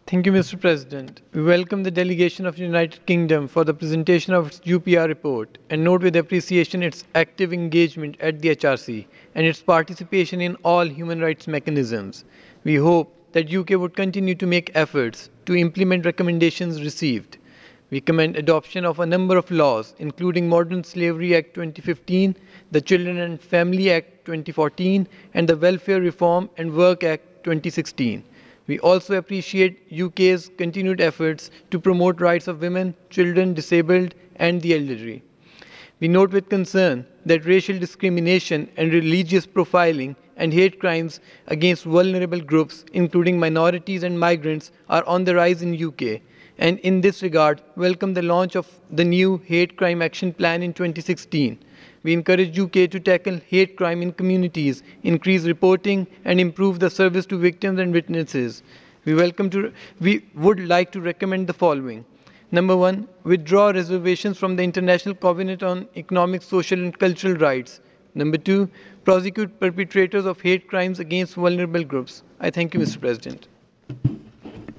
Thank you, Mr. President. We welcome the delegation of the United Kingdom for the presentation of its UPR report and note with appreciation its active engagement at the HRC and its participation in all human rights mechanisms. We hope that UK would continue to make efforts to implement recommendations received. We commend adoption of a number of laws, including Modern Slavery Act 2015, the Children and Family Act 2014, and the Welfare Reform and Work Act 2016. We also appreciate UK's continued efforts to promote rights of women, children, disabled, and the elderly. We note with concern that racial discrimination and religious profiling and hate crimes against vulnerable groups, including minorities and migrants, are on the rise in UK. And in this regard, welcome the launch of the new Hate Crime Action Plan in 2016. We encourage UK to tackle hate crime in communities, increase reporting, and improve the service to victims and witnesses. We would like to recommend the following. Number one, withdraw reservations from the International Covenant on Economic, Social and Cultural Rights. Number two, prosecute perpetrators of hate crimes against vulnerable groups. I thank you, Mr. President.